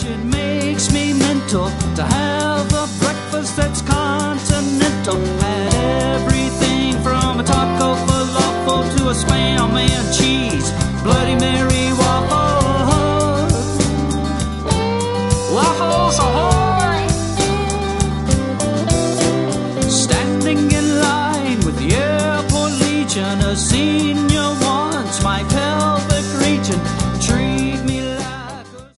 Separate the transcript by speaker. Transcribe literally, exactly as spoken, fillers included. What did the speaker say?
Speaker 1: It makes me mental to have a breakfast that's continental. Had everything from a taco falafel to a spam and cheese Bloody Mary waffle. Waffles ahoy! Standing in line with the Airport Legion, a senior